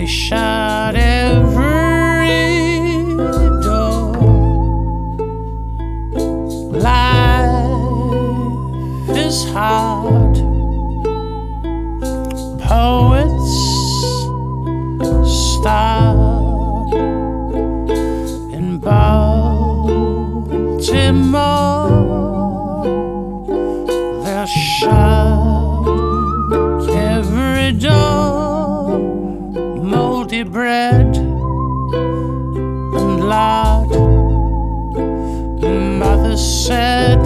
shut every door. Life is hard. Poets start in Baltimore. They'll shut every door. Moldy bread and lard. Mother said